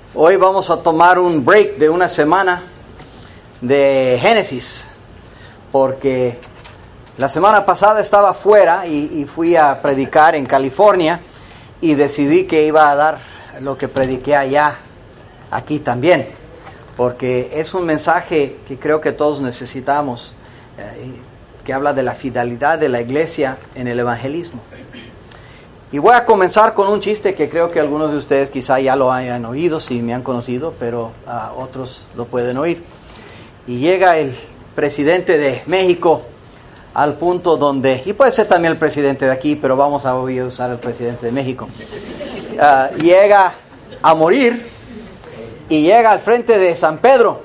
Hoy vamos a tomar un break de una semana de Génesis, porque la semana pasada estaba fuera y fui a predicar en California y decidí que iba a dar lo que prediqué allá, aquí también, porque es un mensaje que creo que todos necesitamos, que habla de la fidelidad de la iglesia en el evangelismo. Y voy a comenzar con un chiste que creo que algunos de ustedes quizá ya lo hayan oído si me han conocido, pero otros lo pueden oír. Y llega el presidente de México al punto donde, y puede ser también el presidente de aquí, pero vamos a hoy usar el presidente de México, llega a morir y llega al frente de San Pedro.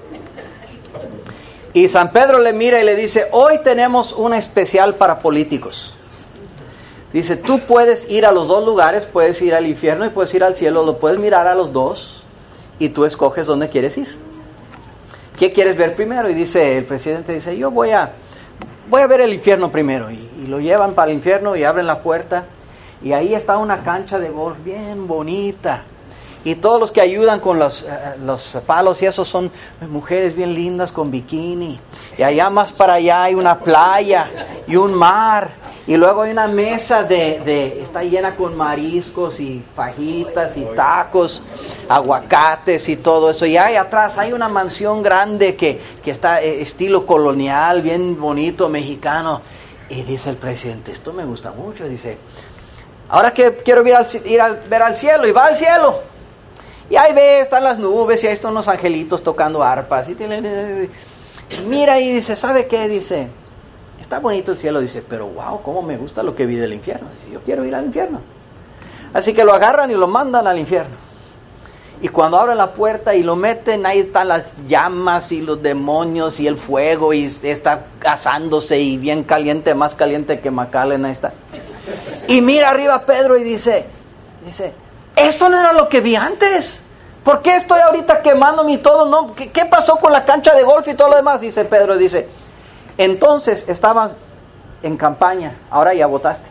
Y San Pedro le mira y le dice: hoy tenemos una especial para políticos. Dice: tú puedes ir a los dos lugares, puedes ir al infierno y puedes ir al cielo, lo puedes mirar a los dos y tú escoges dónde quieres ir. ¿Qué quieres ver primero? Y dice el presidente, dice: yo voy a ver el infierno primero. Y lo llevan para el infierno y abren la puerta y ahí está una cancha de golf bien bonita. Y todos los que ayudan con los palos y eso son mujeres bien lindas con bikini. Y allá más para allá hay una playa y un mar. Y luego hay una mesa está llena con mariscos y fajitas y tacos, aguacates y todo eso. Y ahí atrás hay una mansión grande que está estilo colonial, bien bonito, mexicano. Y dice el presidente: esto me gusta mucho. Dice: ahora que quiero ir a ver al cielo. Y va al cielo. Y ahí ve, están las nubes y ahí están unos angelitos tocando arpas. Y mira y dice: ¿sabe qué? Dice: está bonito el cielo. Dice: pero wow, cómo me gusta lo que vi del infierno. Dice: yo quiero ir al infierno. Así que lo agarran y lo mandan al infierno. Y cuando abren la puerta y lo meten, ahí están las llamas y los demonios y el fuego. Y está asándose y bien caliente, más caliente que McAllen. Ahí está. Y mira arriba a Pedro y dice: esto no era lo que vi antes. ¿Por qué estoy ahorita quemándome y todo? No, ¿qué pasó con la cancha de golf y todo lo demás? Dice Pedro, dice: entonces estabas en campaña, ahora ya votaste.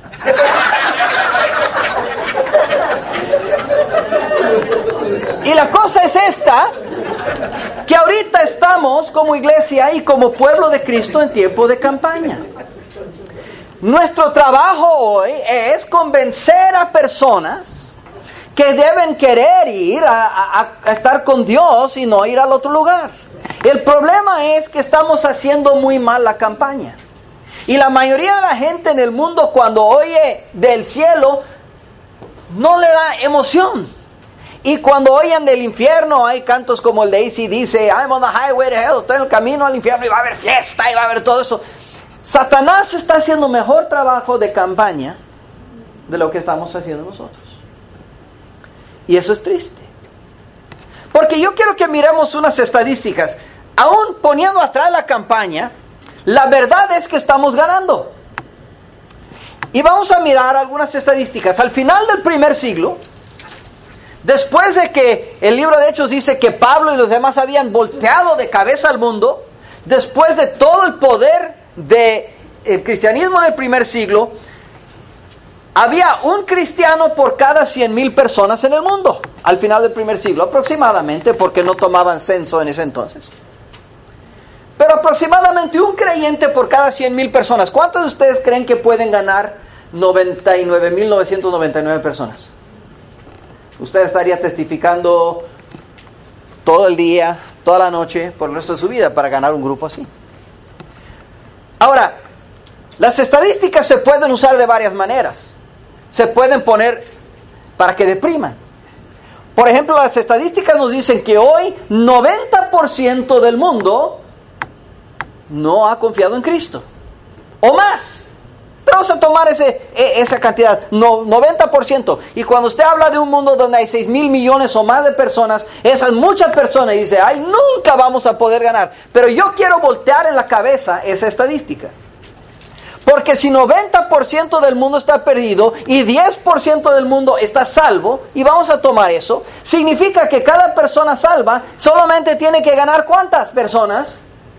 Y la cosa es esta, que ahorita estamos como iglesia y como pueblo de Cristo en tiempo de campaña. Nuestro trabajo hoy es convencer a personas que deben querer ir a estar con Dios y no ir al otro lugar. El problema es que estamos haciendo muy mal la campaña. Y la mayoría de la gente en el mundo, cuando oye del cielo, no le da emoción. Y cuando oyen del infierno, hay cantos como el de AC/DC: I'm on the highway to hell, estoy en el camino al infierno y va a haber fiesta y va a haber todo eso. Satanás está haciendo mejor trabajo de campaña de lo que estamos haciendo nosotros. Y eso es triste. Porque yo quiero que miremos unas estadísticas. Aún poniendo atrás la campaña, la verdad es que estamos ganando. Y vamos a mirar algunas estadísticas. Al final del primer siglo, después de que el libro de Hechos dice que Pablo y los demás habían volteado de cabeza al mundo, después de todo el poder del cristianismo en el primer siglo, había un cristiano por cada 100,000 personas en el mundo, al final del primer siglo, aproximadamente, porque no tomaban censo en ese entonces. Pero aproximadamente un creyente por cada 100,000 personas. ¿Cuántos de ustedes creen que pueden ganar 99,999 personas? Usted estaría testificando todo el día, toda la noche, por el resto de su vida para ganar un grupo así. Ahora, las estadísticas se pueden usar de varias maneras. Se pueden poner para que depriman. Por ejemplo, las estadísticas nos dicen que hoy 90% del mundo no ha confiado en Cristo. O más. Pero vamos a tomar esa cantidad, 90%. Y cuando usted habla de un mundo donde hay 6,000 millones o más de personas, esas muchas personas, y dice: ay, nunca vamos a poder ganar. Pero yo quiero voltear en la cabeza esa estadística. Porque si 90% del mundo está perdido y 10% del mundo está salvo, y vamos a tomar eso, significa que cada persona salva solamente tiene que ganar ¿cuántas personas?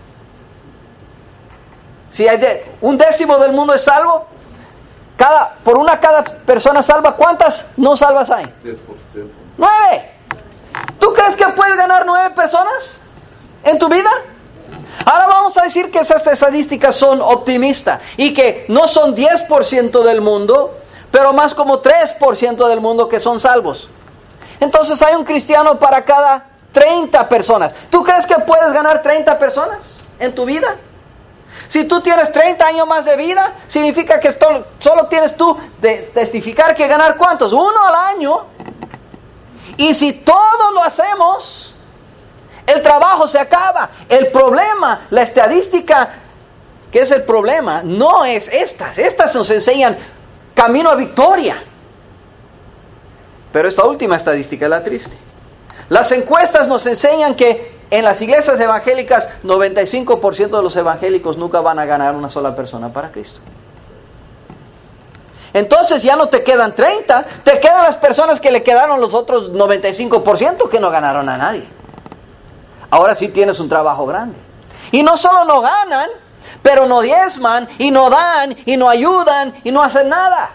Si hay un décimo del mundo es salvo, cada persona salva, ¿cuántas no salvas hay? 10%. 9. ¿Tú crees que ganar 9 personas en tu vida? Ahora vamos a decir que esas estadísticas son optimistas y que no son 10% del mundo, pero más como 3% del mundo que son salvos. Entonces hay un cristiano para cada 30 personas. ¿Tú crees que puedes ganar 30 personas en tu vida? Si tú tienes 30 años más de vida, significa que solo tienes tú de testificar que ganar ¿cuántos? 1 al año. Y si todos lo hacemos, el trabajo se acaba. El problema, la estadística, que es el problema, no es estas. Estas nos enseñan camino a victoria. Pero esta última estadística es la triste. Las encuestas nos enseñan que en las iglesias evangélicas, 95% de los evangélicos nunca van a ganar una sola persona para Cristo. Entonces ya no te quedan 30, te quedan las personas que le quedaron los otros 95% que no ganaron a nadie. Ahora sí tienes un trabajo grande. Y no solo no ganan, pero no diezman, y no dan, y no ayudan, y no hacen nada.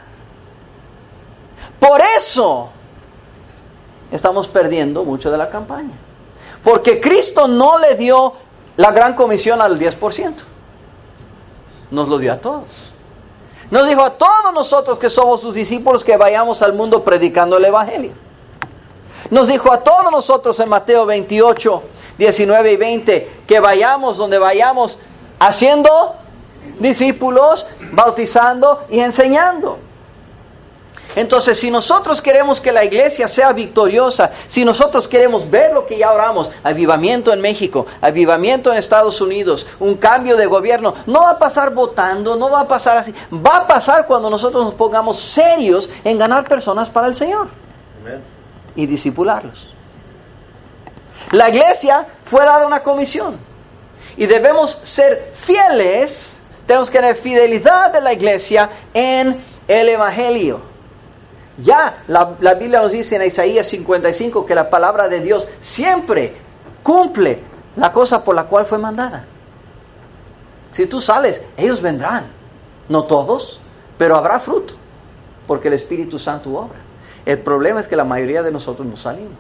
Por eso estamos perdiendo mucho de la campaña. Porque Cristo no le dio la gran comisión al 10%. Nos lo dio a todos. Nos dijo a todos nosotros que somos sus discípulos que vayamos al mundo predicando el Evangelio. Nos dijo a todos nosotros en Mateo 28, 19 y 20 que vayamos donde vayamos haciendo discípulos, bautizando y enseñando. Entonces, si nosotros queremos que la iglesia sea victoriosa, si nosotros queremos ver lo que ya oramos, avivamiento en México, avivamiento en Estados Unidos, un cambio de gobierno, no va a pasar votando, no va a pasar así, va a pasar cuando nosotros nos pongamos serios en ganar personas para el Señor. Amén. Y discipularlos. La iglesia fue dada una comisión y debemos ser fieles, tenemos que tener fidelidad de la iglesia en el Evangelio. Ya la Biblia nos dice en Isaías 55 que la palabra de Dios siempre cumple la cosa por la cual fue mandada. Si tú sales, ellos vendrán. No todos, pero habrá fruto, porque el Espíritu Santo obra. El problema es que la mayoría de nosotros no salimos.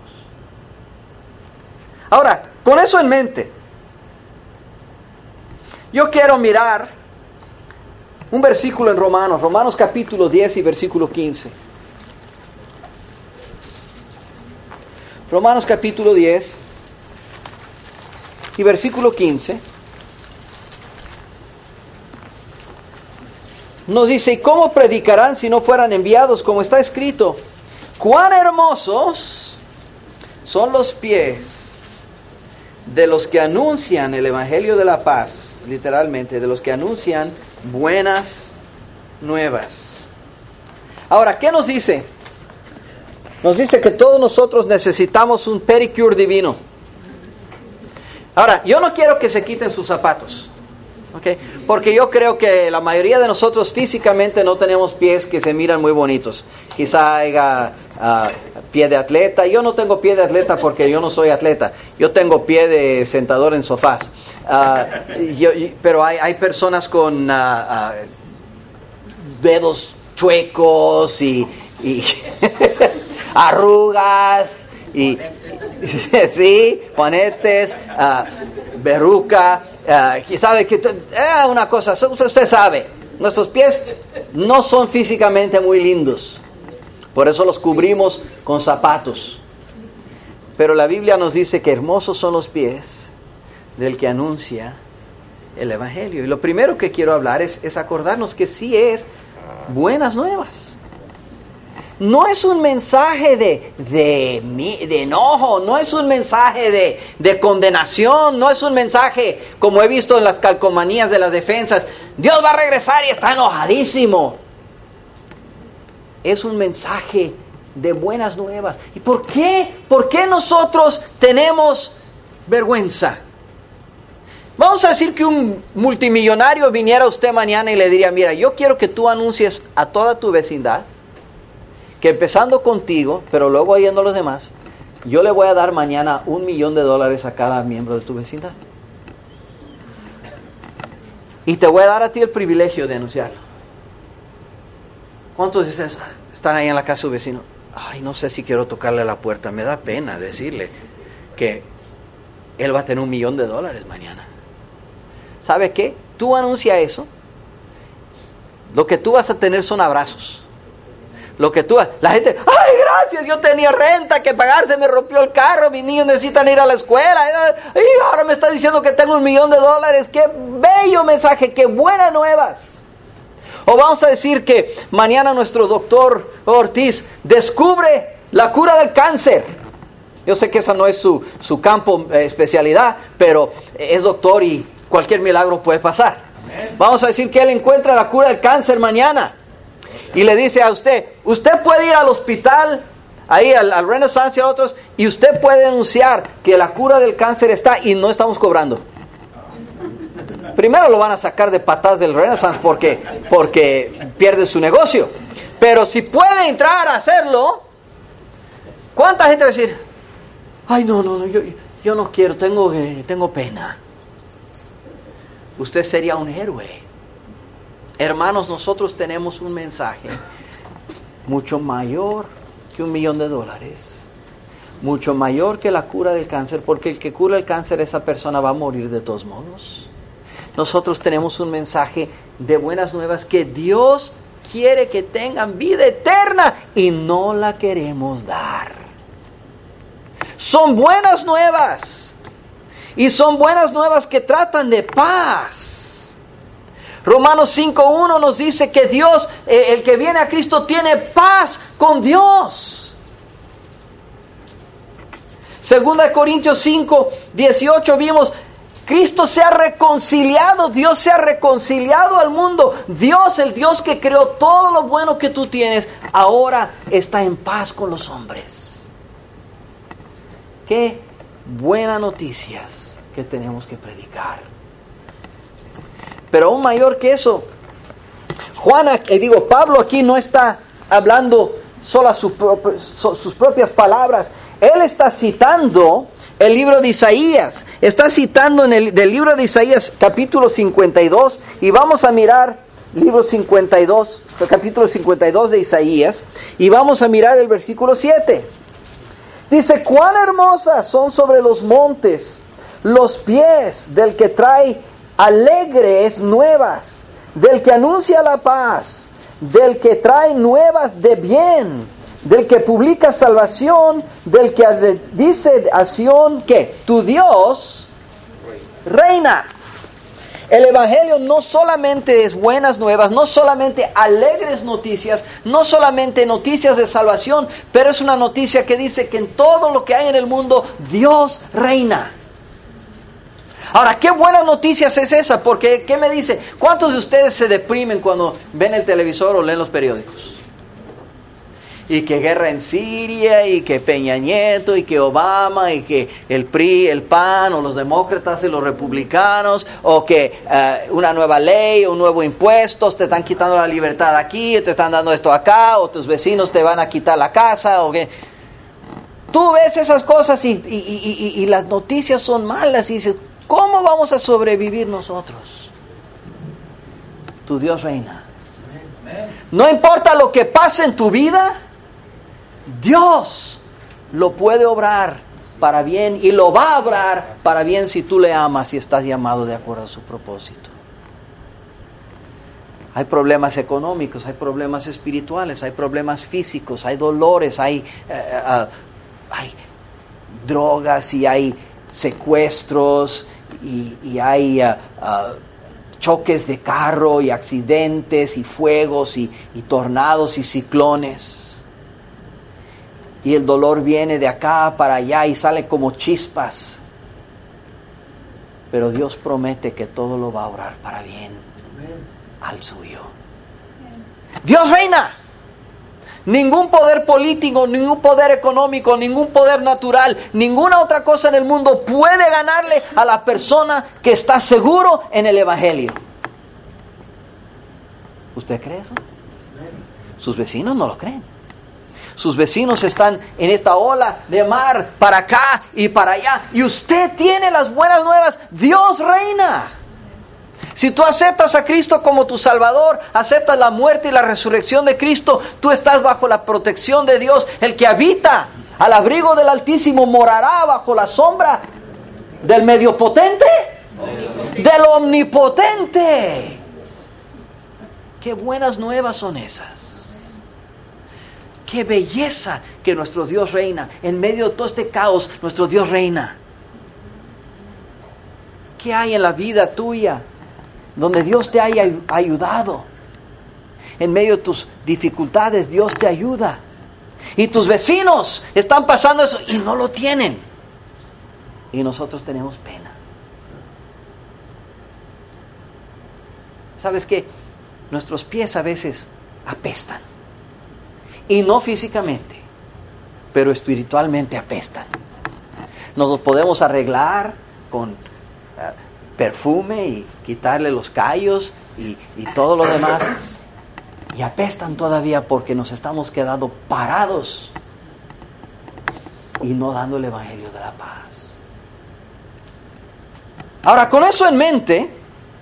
Ahora, con eso en mente, yo quiero mirar un versículo en Romanos capítulo 10 y versículo 15. Romanos capítulo 10 y versículo 15 nos dice: ¿y cómo predicarán si no fueran enviados? Como está escrito, cuán hermosos son los pies de los que anuncian el evangelio de la paz, literalmente, de los que anuncian buenas nuevas. Ahora, ¿qué nos dice? Nos dice que todos nosotros necesitamos un pedicure divino. Ahora, yo no quiero que se quiten sus zapatos, ¿okay? Porque yo creo que la mayoría de nosotros físicamente no tenemos pies que se miran muy bonitos. Quizá haya pie de atleta. Yo no tengo pie de atleta porque yo no soy atleta. Yo tengo pie de sentador en sofás. Pero hay personas con dedos chuecos y arrugas y sí, juanetes, verruca, sabe que una cosa, usted sabe, nuestros pies no son físicamente muy lindos, por eso los cubrimos con zapatos. Pero la Biblia nos dice que hermosos son los pies del que anuncia el Evangelio. Y lo primero que quiero hablar es acordarnos que sí es buenas nuevas. No es un mensaje de enojo, no es un mensaje de condenación, no es un mensaje, como he visto en las calcomanías de las defensas, Dios va a regresar y está enojadísimo. Es un mensaje de buenas nuevas. ¿Y por qué? ¿Por qué nosotros tenemos vergüenza? Vamos a decir que un multimillonario viniera a usted mañana y le diría: mira, yo quiero que tú anuncies a toda tu vecindad que empezando contigo, pero luego yendo a los demás, yo le voy a dar mañana $1,000,000 a cada miembro de tu vecindad. Y te voy a dar a ti el privilegio de anunciarlo. ¿Cuántos de ustedes están ahí en la casa de su vecino? Ay, no sé si quiero tocarle la puerta, me da pena decirle que él va a tener $1 millón mañana. ¿Sabe qué? Tú anuncia eso. Lo que tú vas a tener son abrazos. La gente, ¡ay, gracias! Yo tenía renta que pagar, se me rompió el carro, mis niños necesitan ir a la escuela. Y ahora me está diciendo que tengo $1 millón. ¡Qué bello mensaje! ¡Qué buenas nuevas! O vamos a decir que mañana nuestro doctor Ortiz descubre la cura del cáncer. Yo sé que esa no es su campo especialidad, pero es doctor y cualquier milagro puede pasar. Amén. Vamos a decir que él encuentra la cura del cáncer mañana. Y le dice a usted puede ir al hospital, ahí al Renaissance y a otros, y usted puede anunciar que la cura del cáncer está y no estamos cobrando. Primero lo van a sacar de patadas del Renaissance porque pierde su negocio. Pero si puede entrar a hacerlo, ¿cuánta gente va a decir? Ay, no, yo no quiero, tengo pena. Usted sería un héroe. Hermanos, nosotros tenemos un mensaje mucho mayor que $1 millón. Mucho mayor que la cura del cáncer, porque el que cura el cáncer, esa persona va a morir de todos modos. Nosotros tenemos un mensaje de buenas nuevas que Dios quiere que tengan vida eterna y no la queremos dar. Son buenas nuevas. Y son buenas nuevas que tratan de paz. Romanos 5:1 nos dice que Dios, el que viene a Cristo, tiene paz con Dios. 2 Corintios 5:18 vimos, Cristo se ha reconciliado, Dios se ha reconciliado al mundo. Dios, el Dios que creó todo lo bueno que tú tienes, ahora está en paz con los hombres. Qué buenas noticias que tenemos que predicar. Pero aún mayor que eso, Pablo aquí no está hablando solo sus propias palabras. Él está citando el libro de Isaías. Está citando del libro de Isaías, capítulo 52. Y vamos a mirar libro 52, el capítulo 52 de Isaías. Y vamos a mirar el versículo 7. Dice, cuán hermosas son sobre los montes los pies del que trae alegres nuevas, del que anuncia la paz, del que trae nuevas de bien, del que publica salvación, del que dice a Sión que tu Dios reina. El Evangelio no solamente es buenas nuevas, no solamente alegres noticias, no solamente noticias de salvación, pero es una noticia que dice que en todo lo que hay en el mundo, Dios reina. Ahora, ¿qué buenas noticias es esa? Porque, ¿qué me dice? ¿Cuántos de ustedes se deprimen cuando ven el televisor o leen los periódicos? Y que guerra en Siria, y que Peña Nieto, y que Obama, y que el PRI, el PAN, o los demócratas y los republicanos, o que una nueva ley, un nuevo impuesto, te están quitando la libertad aquí, te están dando esto acá, o tus vecinos te van a quitar la casa, o que... Tú ves esas cosas y las noticias son malas y dices, ¿cómo vamos a sobrevivir nosotros? Tu Dios reina. No importa lo que pase en tu vida, Dios lo puede obrar para bien y lo va a obrar para bien si tú le amas y estás llamado de acuerdo a su propósito. Hay problemas económicos, hay problemas espirituales, hay problemas físicos, hay dolores, hay drogas y hay secuestros y hay choques de carro y accidentes y fuegos y tornados y ciclones. Y el dolor viene de acá para allá y sale como chispas. Pero Dios promete que todo lo va a obrar para bien al suyo. Dios reina. Ningún poder político, ningún poder económico, ningún poder natural, ninguna otra cosa en el mundo puede ganarle a la persona que está seguro en el Evangelio. ¿Usted cree eso? Sus vecinos no lo creen. Sus vecinos están en esta ola de mar para acá y para allá. Y usted tiene las buenas nuevas. Dios reina. Si tú aceptas a Cristo como tu Salvador, aceptas la muerte y la resurrección de Cristo, tú estás bajo la protección de Dios. El que habita al abrigo del Altísimo morará bajo la sombra ¿Del medio potente? Del omnipotente. Qué buenas nuevas son esas. Qué belleza que nuestro Dios reina. En medio de todo este caos, nuestro Dios reina. ¿Qué hay en la vida tuya donde Dios te haya ayudado? En medio de tus dificultades, Dios te ayuda. Y tus vecinos están pasando eso y no lo tienen. Y nosotros tenemos pena. ¿Sabes qué? Nuestros pies a veces apestan. Y no físicamente, pero espiritualmente apestan. Nos los podemos arreglar con perfume y quitarle los callos y todo lo demás. Y apestan todavía porque nos estamos quedando parados y no dando el evangelio de la paz. Ahora, con eso en mente,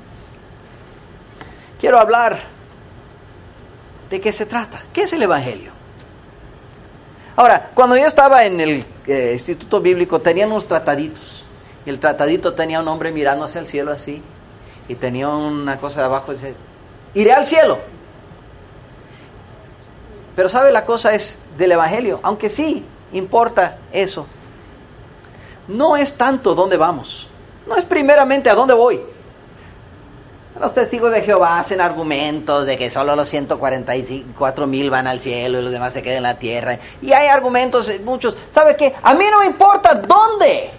quiero hablar de qué se trata. ¿Qué es el evangelio? Ahora, cuando yo estaba en el Instituto Bíblico, tenían unos trataditos. Y el tratadito tenía un hombre mirando hacia el cielo así. Y tenía una cosa de abajo, dice, iré al cielo. Pero ¿sabe? La cosa es del evangelio, aunque sí importa eso. No es tanto dónde vamos. No es primeramente a dónde voy. Los testigos de Jehová hacen argumentos de que solo los 144,000 van al cielo y los demás se quedan en la tierra. Y hay argumentos muchos. ¿Sabe qué? A mí no me importa dónde.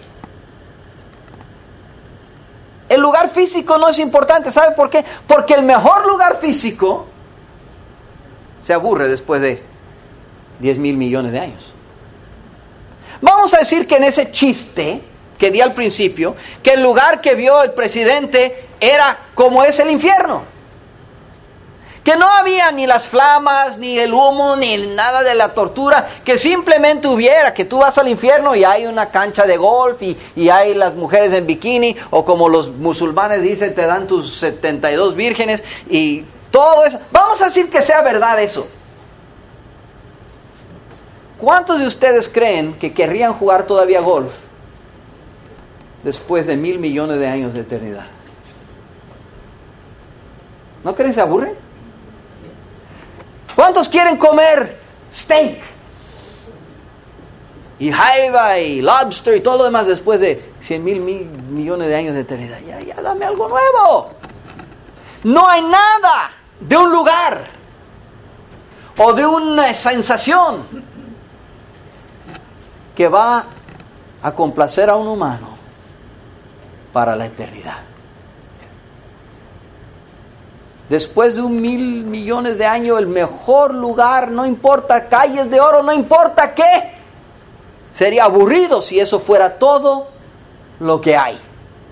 El lugar físico no es importante. ¿Sabe por qué? Porque el mejor lugar físico se aburre después de 10,000 millones de años. Vamos a decir que en ese chiste que di al principio, que el lugar que vio el presidente era como es el infierno. Que no había ni las flamas, ni el humo, ni nada de la tortura, que simplemente hubiera, que tú vas al infierno y hay una cancha de golf y hay las mujeres en bikini, o como los musulmanes dicen, te dan tus 72 vírgenes y todo eso. Vamos a decir que sea verdad eso. ¿Cuántos de ustedes creen que querrían jugar todavía golf después de 1,000 millones de años de eternidad? ¿No creen que se aburren? ¿Cuántos quieren comer steak y jaiba y lobster y todo lo demás después de 100,000 millones de años de eternidad? Ya dame algo nuevo. No hay nada de un lugar o de una sensación que va a complacer a un humano para la eternidad. Después de 1,000 millones de años, el mejor lugar, no importa calles de oro, no importa qué, sería aburrido si eso fuera todo lo que hay.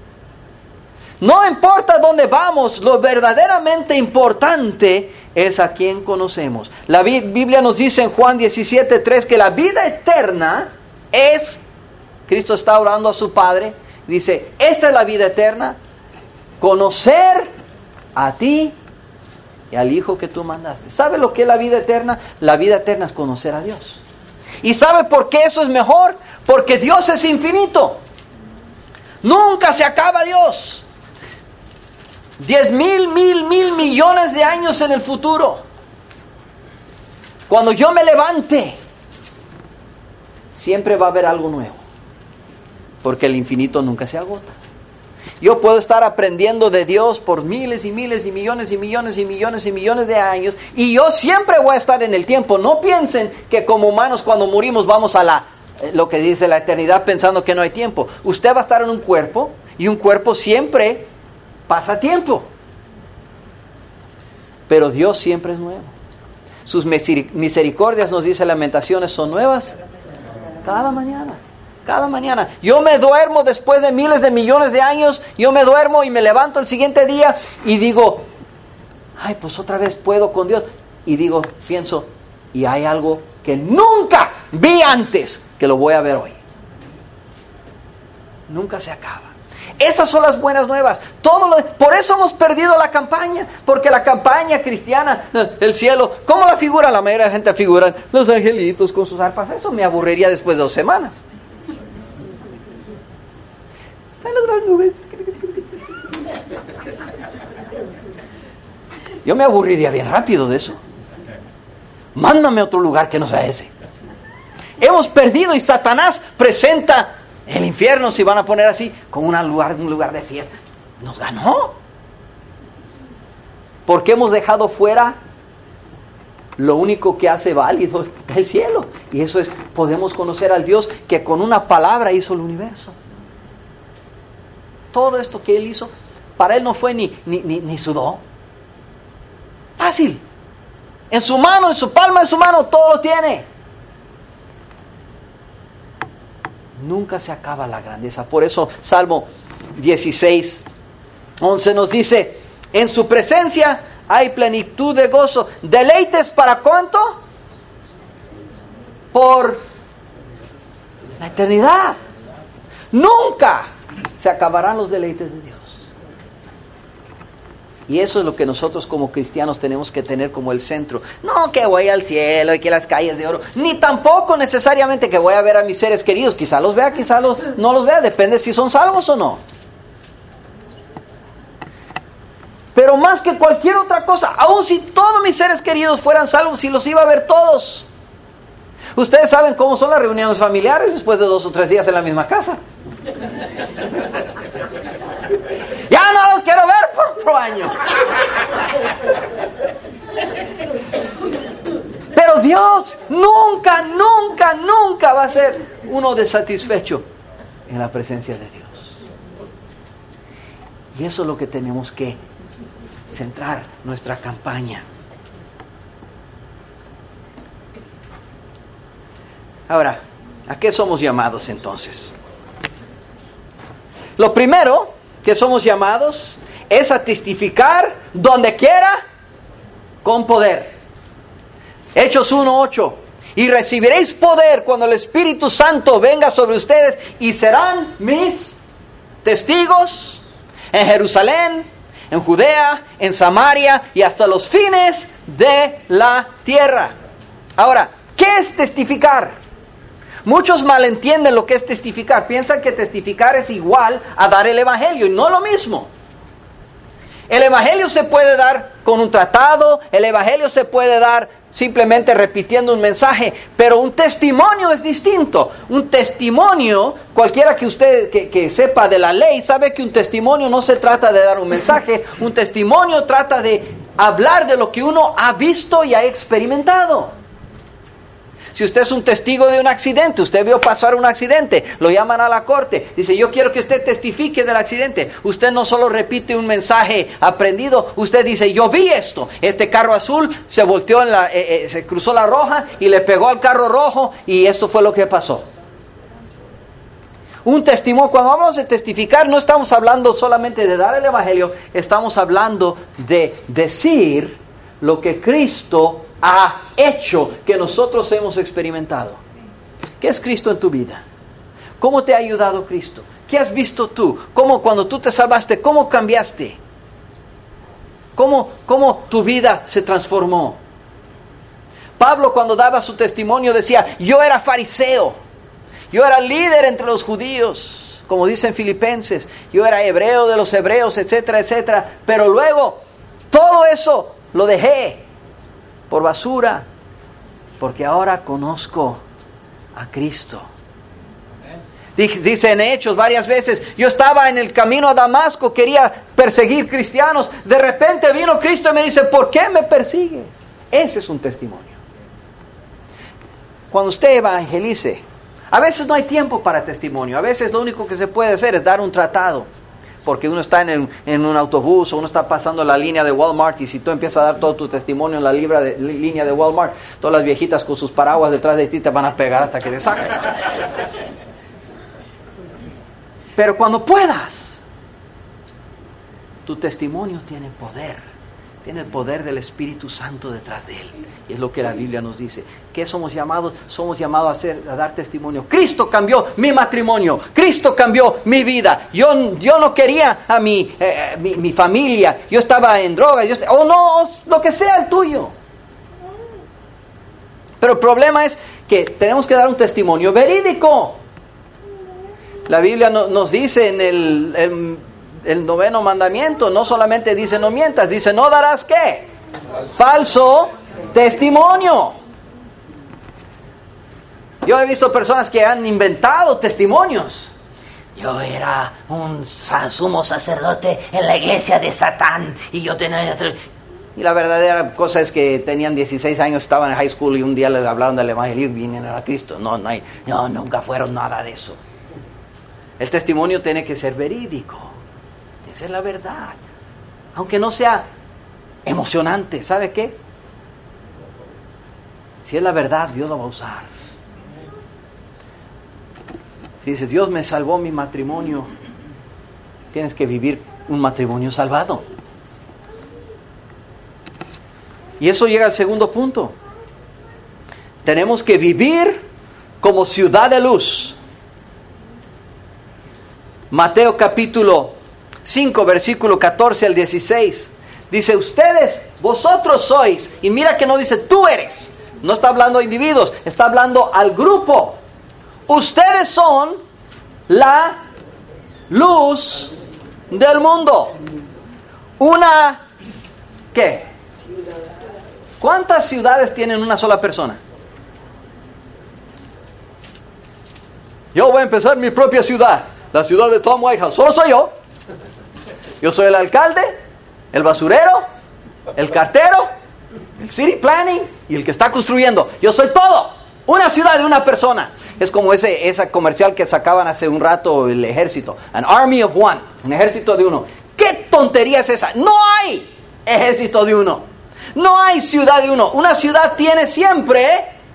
No importa dónde vamos, lo verdaderamente importante es a quien conocemos. La Biblia nos dice en Juan 17:3 que la vida eterna es, Cristo está orando a su Padre, dice, esta es la vida eterna, conocer a ti y al Hijo que tú mandaste. ¿Sabe lo que es la vida eterna? La vida eterna es conocer a Dios. ¿Y sabe por qué eso es mejor? Porque Dios es infinito. Nunca se acaba Dios. 10,000 millones de años en el futuro. Cuando yo me levante, siempre va a haber algo nuevo. Porque el infinito nunca se agota. Yo puedo estar aprendiendo de Dios por miles y miles y millones y millones y millones y millones de años, y yo siempre voy a estar en el tiempo. No piensen que como humanos cuando morimos vamos a lo que dice la eternidad pensando que no hay tiempo. Usted va a estar en un cuerpo y un cuerpo siempre pasa tiempo. Pero Dios siempre es nuevo. Sus misericordias, nos dice Lamentaciones, son nuevas cada mañana. Cada mañana. Yo me duermo después de miles de millones de años. Yo me duermo y me levanto el siguiente día y digo, ay, pues otra vez puedo con Dios. Y digo, pienso, y hay algo que nunca vi antes que lo voy a ver hoy. Nunca se acaba. Esas son las buenas nuevas. Por eso hemos perdido la campaña. Porque la campaña cristiana, el cielo, ¿cómo la figura? La mayoría de la gente figuran los angelitos con sus arpas. Eso me aburriría después de 2 semanas. Están las grandes nubes. Yo me aburriría bien rápido de eso. Mándame a otro lugar que no sea ese. Hemos perdido y Satanás presenta el infierno, si van a poner así, como un lugar de fiesta. Nos ganó. Porque hemos dejado fuera lo único que hace válido el cielo. Y eso es, podemos conocer al Dios que con una palabra hizo el universo. Todo esto que Él hizo, para Él no fue ni sudó. Fácil. En su mano, en su palma, en su mano, todo lo tiene. Nunca se acaba la grandeza. Por eso Salmo 16:11 nos dice: en su presencia hay plenitud de gozo. ¿Deleites para cuánto? Por la eternidad. Nunca se acabarán los deleites de Dios. Y eso es lo que nosotros como cristianos tenemos que tener como el centro. No que voy al cielo y que las calles de oro. Ni tampoco necesariamente que voy a ver a mis seres queridos. Quizá los vea, quizá no los vea. Depende si son salvos o no. Pero más que cualquier otra cosa, aun si todos mis seres queridos fueran salvos, si los iba a ver todos. Ustedes saben cómo son las reuniones familiares después de 2 o 3 días en la misma casa. Ya no los quiero ver por otro año. Pero Dios nunca va a ser uno desatisfecho en la presencia de Dios. Y eso es lo que tenemos que centrar nuestra campaña. Ahora, ¿a qué somos llamados entonces? Lo primero que somos llamados es a testificar donde quiera con poder. Hechos 1:8. Y recibiréis poder cuando el Espíritu Santo venga sobre ustedes y serán mis testigos en Jerusalén, en Judea, en Samaria y hasta los fines de la tierra. Ahora, ¿qué es testificar? Muchos malentienden lo que es testificar. Piensan que testificar es igual a dar el evangelio y no lo mismo. El evangelio se puede dar con un tratado, el evangelio se puede dar simplemente repitiendo un mensaje, pero un testimonio es distinto. Un testimonio, cualquiera que usted que sepa de la ley, sabe que un testimonio no se trata de dar un mensaje, un testimonio trata de hablar de lo que uno ha visto y ha experimentado. Si usted es un testigo de un accidente, usted vio pasar un accidente, lo llaman a la corte, dice: yo quiero que usted testifique del accidente. Usted no solo repite un mensaje aprendido, usted dice: yo vi esto, este carro azul se volteó se cruzó la roja y le pegó al carro rojo y esto fue lo que pasó. Un testimonio, cuando hablamos de testificar, no estamos hablando solamente de dar el evangelio, estamos hablando de decir lo que Cristo ha hecho, que nosotros hemos experimentado. ¿Qué es Cristo en tu vida? ¿Cómo te ha ayudado Cristo? ¿Qué has visto tú? ¿Cómo cuando tú te salvaste, cómo cambiaste? ¿Cómo tu vida se transformó? Pablo, cuando daba su testimonio, decía: yo era fariseo, yo era líder entre los judíos, como dicen Filipenses, yo era hebreo de los hebreos, etcétera, etcétera, pero luego todo eso lo dejé por basura, porque ahora conozco a Cristo. Dice en Hechos varias veces: yo estaba en el camino a Damasco, quería perseguir cristianos, de repente vino Cristo y me dice: ¿por qué me persigues? Ese es un testimonio. Cuando usted evangelice, a veces no hay tiempo para testimonio, a veces lo único que se puede hacer es dar un tratado. Porque uno está en un autobús o uno está pasando la línea de Walmart, y si tú empiezas a dar todo tu testimonio en la línea de Walmart, todas las viejitas con sus paraguas detrás de ti te van a pegar hasta que te saquen. Pero cuando puedas, tu testimonio tiene poder. Tiene el poder del Espíritu Santo detrás de él. Y es lo que la Biblia nos dice. ¿Qué somos llamados? Somos llamados a dar testimonio. Cristo cambió mi matrimonio. Cristo cambió mi vida. Yo no quería a mi familia. Yo estaba en drogas. Lo que sea el tuyo. Pero el problema es que tenemos que dar un testimonio verídico. La Biblia nos dice en el 9º mandamiento, no solamente dice no mientas, dice no darás ¿qué? Falso testimonio. Yo he visto personas que han inventado testimonios. Yo era un sumo sacerdote en la iglesia de Satán y yo tenía... Y la verdadera cosa es que tenían 16 años, estaban en high school y un día les hablaron del evangelio y vinieron a Cristo. No, nunca fueron nada de eso. El testimonio tiene que ser verídico. Esa es la verdad. Aunque no sea emocionante, ¿sabe qué? Si es la verdad, Dios lo va a usar. Si dices, Dios me salvó mi matrimonio, tienes que vivir un matrimonio salvado. Y eso llega al segundo punto. Tenemos que vivir como ciudad de luz. Mateo capítulo 5, versículo 14 al 16. Dice, vosotros sois, y mira que no dice tú eres. No está hablando a individuos, está hablando al grupo. Ustedes son la luz del mundo. ¿Qué? ¿Cuántas ciudades tienen una sola persona? Yo voy a empezar mi propia ciudad, la ciudad de Tom Whitehouse. Solo soy yo. Yo soy el alcalde, el basurero, el cartero, el city planning y el que está construyendo. Yo soy todo. Una ciudad de una persona. Es como esa comercial que sacaban hace un rato el ejército. An army of one. Un ejército de uno. ¿Qué tontería es esa? No hay ejército de uno. No hay ciudad de uno. Una ciudad tiene siempre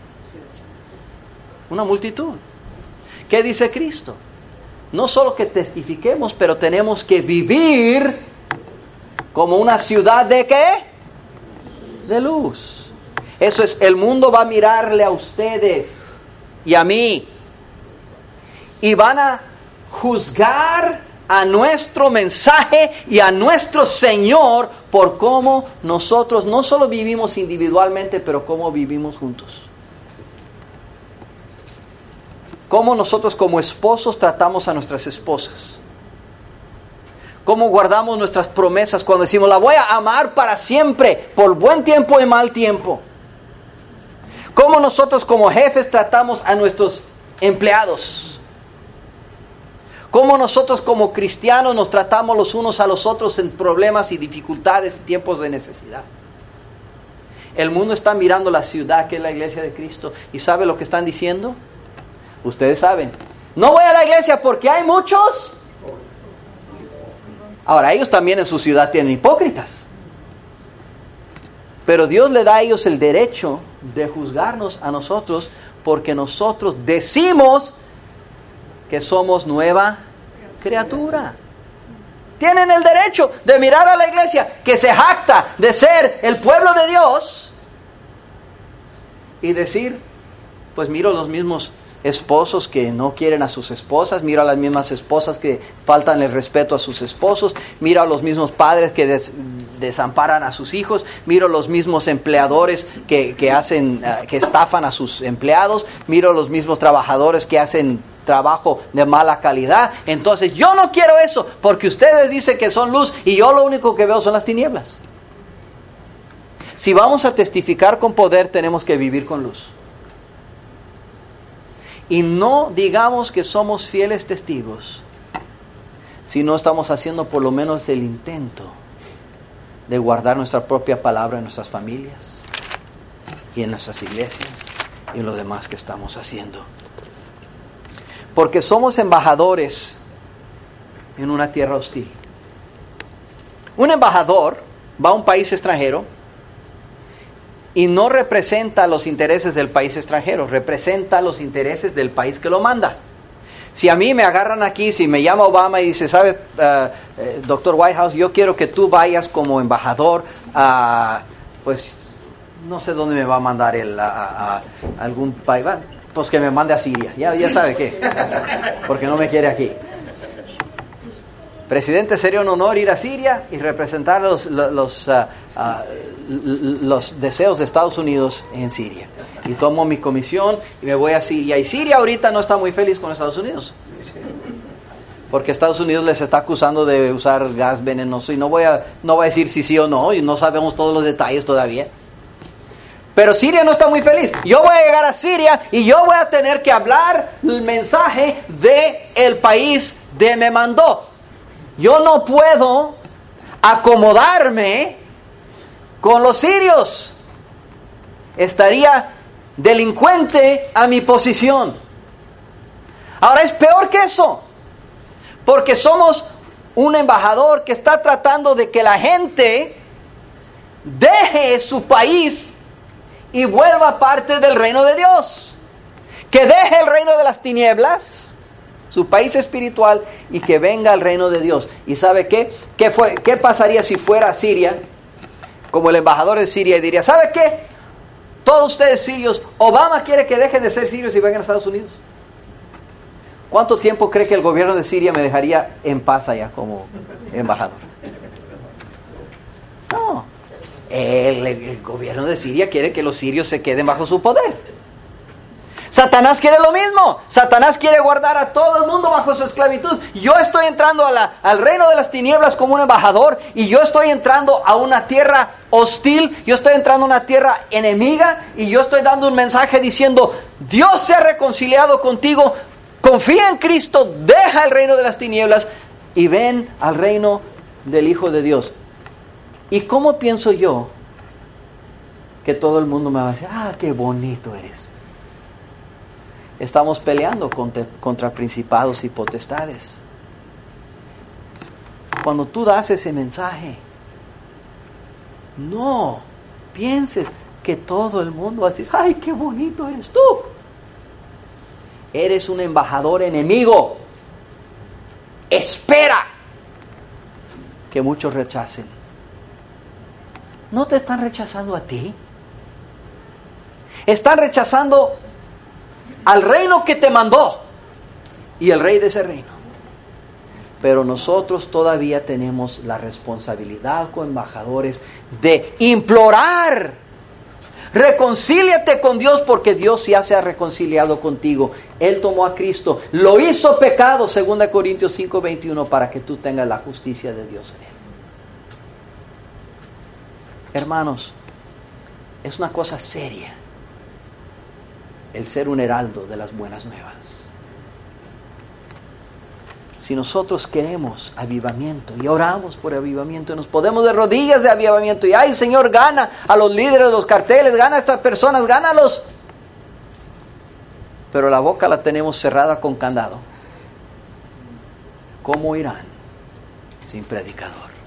una multitud. ¿Qué dice Cristo? No solo que testifiquemos, pero tenemos que vivir como una ciudad de ¿qué? De luz. Eso es, el mundo va a mirarle a ustedes y a mí. Y van a juzgar a nuestro mensaje y a nuestro Señor por cómo nosotros no solo vivimos individualmente, pero cómo vivimos juntos. Cómo nosotros como esposos tratamos a nuestras esposas. Cómo guardamos nuestras promesas cuando decimos, la voy a amar para siempre, por buen tiempo y mal tiempo. Cómo nosotros como jefes tratamos a nuestros empleados. Cómo nosotros como cristianos nos tratamos los unos a los otros en problemas y dificultades y tiempos de necesidad. El mundo está mirando la ciudad que es la iglesia de Cristo. ¿Y sabe lo que están diciendo? Ustedes saben. No voy a la iglesia porque hay muchos. Ahora, ellos también en su ciudad tienen hipócritas. Pero Dios le da a ellos el derecho de juzgarnos a nosotros porque nosotros decimos que somos nueva criatura. Tienen el derecho de mirar a la iglesia que se jacta de ser el pueblo de Dios y decir, pues miro los mismos esposos que no quieren a sus esposas, miro a las mismas esposas que faltan el respeto a sus esposos, miro a los mismos padres que desamparan a sus hijos, miro a los mismos empleadores que estafan a sus empleados, miro a los mismos trabajadores que hacen trabajo de mala calidad. Entonces yo no quiero eso porque ustedes dicen que son luz y yo lo único que veo son las tinieblas. Si vamos a testificar con poder, tenemos que vivir con luz. Y no digamos que somos fieles testigos si no estamos haciendo por lo menos el intento de guardar nuestra propia palabra en nuestras familias y en nuestras iglesias y en lo demás que estamos haciendo. Porque somos embajadores en una tierra hostil. Un embajador va a un país extranjero y no representa los intereses del país extranjero, representa los intereses del país que lo manda. Si a mí me agarran aquí, si me llama Obama y dice, ¿sabes, Dr. Whitehouse, yo quiero que tú vayas como embajador a, pues, no sé dónde me va a mandar él, a algún país, pues que me mande a Siria, ya sabe qué, porque no me quiere aquí. Presidente, sería un honor ir a Siria y representar los deseos de Estados Unidos en Siria. Y tomo mi comisión y me voy a Siria. Y Siria ahorita no está muy feliz con Estados Unidos. porque Estados Unidos les está acusando de usar gas venenoso y no voy a decir si sí o no, y no sabemos todos los detalles todavía. Pero Siria no está muy feliz. Yo voy a llegar a Siria y yo voy a tener que hablar el mensaje de el país de me mandó. Yo no puedo acomodarme con los sirios. Estaría delincuente a mi posición. Ahora es peor que eso, porque somos un embajador que está tratando de que la gente deje su país y vuelva parte del reino de Dios. Que deje el reino de las tinieblas, su país espiritual, y que venga al reino de Dios. ¿Y sabe qué? ¿Qué pasaría si fuera a Siria, como el embajador de Siria, y diría, ¿sabe qué? Todos ustedes sirios, Obama quiere que dejen de ser sirios y vengan a Estados Unidos. ¿Cuánto tiempo cree que el gobierno de Siria me dejaría en paz allá como embajador? No. El gobierno de Siria quiere que los sirios se queden bajo su poder. Satanás quiere lo mismo. Satanás quiere guardar a todo el mundo bajo su esclavitud. Yo estoy entrando al reino de las tinieblas como un embajador, y yo estoy entrando a una tierra hostil, yo estoy entrando a una tierra enemiga, y yo estoy dando un mensaje diciendo, Dios se ha reconciliado contigo, confía en Cristo, deja el reino de las tinieblas y ven al reino del Hijo de Dios. ¿Y cómo pienso yo que todo el mundo me va a decir, qué bonito eres? Estamos peleando contra principados y potestades. Cuando tú das ese mensaje, no pienses que todo el mundo va a decir, ¡ay, qué bonito eres tú! Eres un embajador enemigo. Espera que muchos rechacen. ¿No te están rechazando a ti? Están rechazando al reino que te mandó y el rey de ese reino. Pero nosotros todavía tenemos la responsabilidad como embajadores de implorar, reconcíliate con Dios, porque Dios ya se ha reconciliado contigo. Él tomó a Cristo, lo hizo pecado, 2 Corintios 5:21, para que tú tengas la justicia de Dios en él. Hermanos, es una cosa seria el ser un heraldo de las buenas nuevas. Si nosotros queremos avivamiento y oramos por avivamiento, nos podemos de rodillas de avivamiento y ¡ay, Señor, gana a los líderes de los carteles, gana a estas personas, gánalos! Pero la boca la tenemos cerrada con candado. ¿Cómo irán sin predicador?